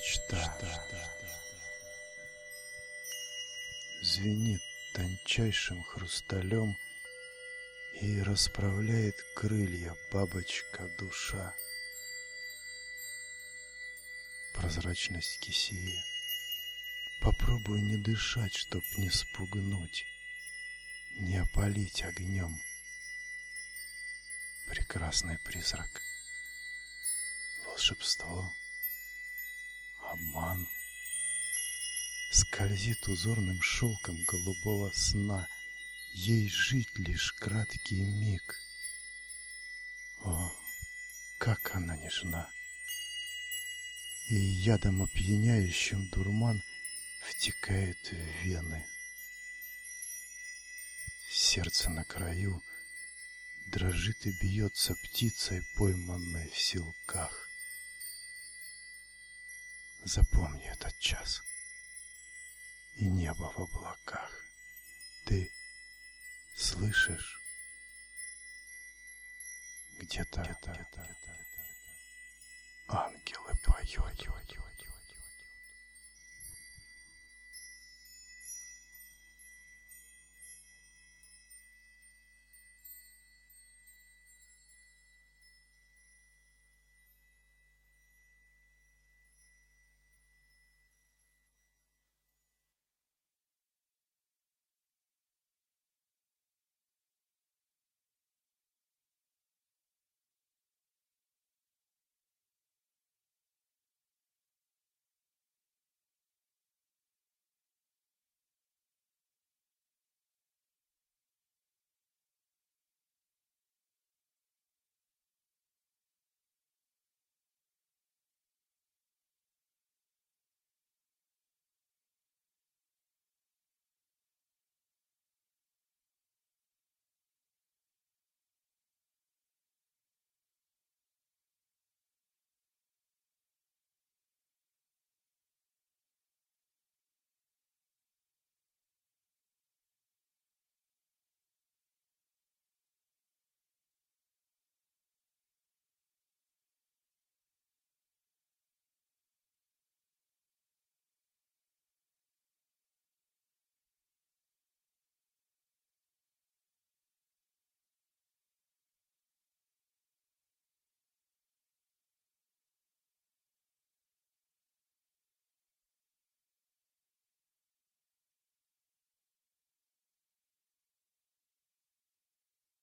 мечта звенит тончайшим хрусталем и расправляет крылья бабочка-душа. Прозрачность кисея. Попробуй не дышать, чтоб не спугнуть, не опалить огнем. Прекрасный призрак. Волшебство. Обман. Скользит узорным шелком голубого сна. Ей жить лишь краткий миг. О, как она нежна! И ядом опьяняющим дурман втекает в вены. Сердце на краю дрожит и бьется птицей, пойманной в силках. Запомни этот час и небо в облаках. Ты слышишь? Где-то ангелы поют.